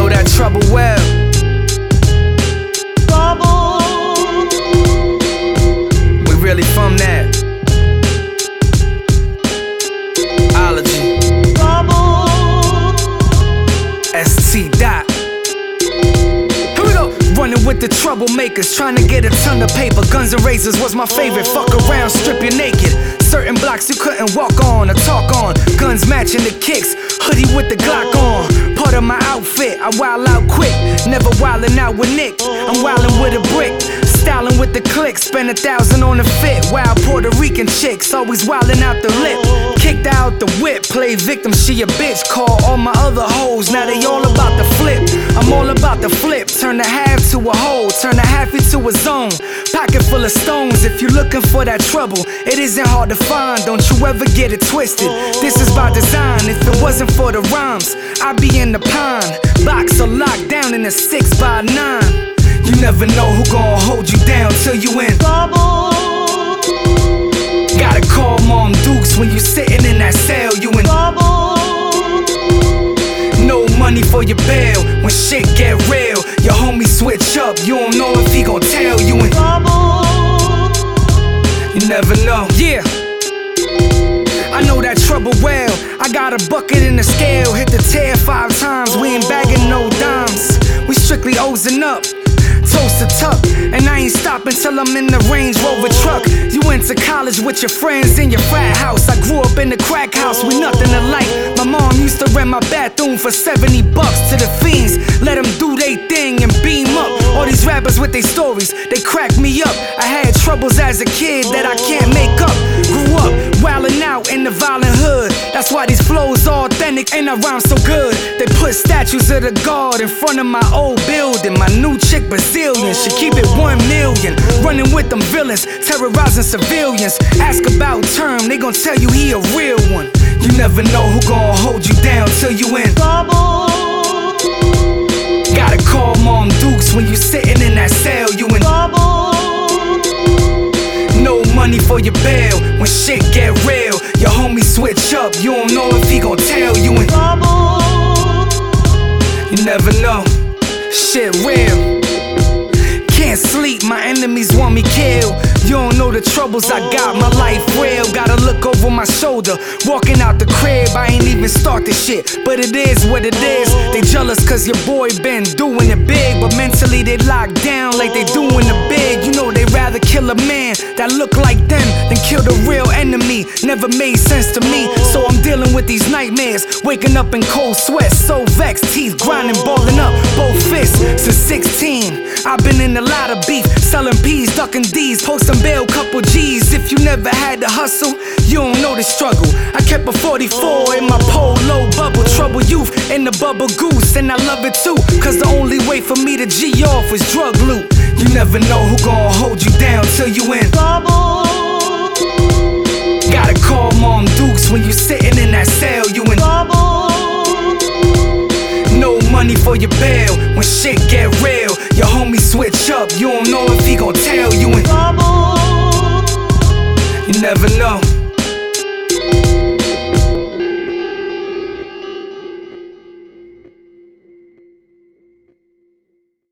know that trouble well. We really from that. Ology. ST dot. Here we go. Running with the troublemakers, trying to get a ton of paper. Guns and razors was my favorite. Fuck around, strip you naked. Certain blocks you couldn't walk on or talk on. Guns matching the kicks, hoodie with the Glock on. Part of my outfit, I wild out quick. Never wildin' out with Nick, I'm wildin' with a brick. Styling with the click, spend 1,000 on a fit. Wild Puerto Rican chicks, always wildin' out the lip. Kicked out the whip, play victim, she a bitch. Call all my other hoes, now they all about the flip. I'm all about the flip, turn a half to a hole, turn a half into a zone. Pocket full of stones, if you're looking for that trouble, it isn't hard to find, don't you ever get it twisted. This is by design, if it wasn't for the rhymes, I'd be in the pine. Box or locked down in a 6x9. You never know who gon' hold you down till you in trouble. Gotta call Mom Dukes when you sitting in that cell, you in trouble. No money for your bail, when shit get real, your homie switch up, you don't know if he gon' tell you in trouble. You never know, yeah. I know that trouble well. I got a bucket in the scale, hit the tear 5 times, we ain't bagging no dimes. We strictly O's-ing up, toast to tuck, and I ain't stopping till I'm in the Range Rover truck. You went to college with your friends in your frat house. I grew up in the crack house, we nothing alike. My mom used to rent my bathroom for $70 to the fiends. Let them do they thing and beam up. All these rappers with their stories, they crack me up. I had troubles as a kid that I can't make up. Grew up wildin' out in the violent hood. That's why these flows are authentic and I rhyme so good. They put statues of the God in front of my old building. My new chick Brazilian, she keep it 1 million. Running with them villains, terrorizing civilians. Ask about term, they gon' tell you he a real one. You never know who gon' hold you down till you in trouble. Gotta call Mom Dukes when you sitting in that cell, you in trouble. No money for your bail, when shit get real, your homie switch up, you don't know if he gon' tell you in trouble. You never know, shit real. Can't sleep, my enemies want me killed. You don't know the troubles I got, my life real. Gotta look over my shoulder, walking out the crib, I ain't even start this shit, but it is what it is. They jealous cause your boy been doing it big, but mentally they locked down like they doing the big. You know they rather kill a man that look like them than kill the real enemy. Never made sense to me, so I'm dealing with these nightmares. Waking up in cold sweat, so vexed, teeth grinding, balling up, both fists. Since 16, I've been in a lot of beef, selling P's, ducking D's, posting bail, couple G's. If you never had to hustle, you don't know the struggle. I kept a 44 in my polo bubble, trouble youth in the bubble goose, and I love it too, cause the only way for me to G off was drug loot. You never know who gon' hold you down till you in trouble. Gotta call Mom Dukes when you sitting in that cell, you in trouble. No money for your bail, when shit get real, your homie switch up, you don't know if he gon' tell you in trouble. You never know.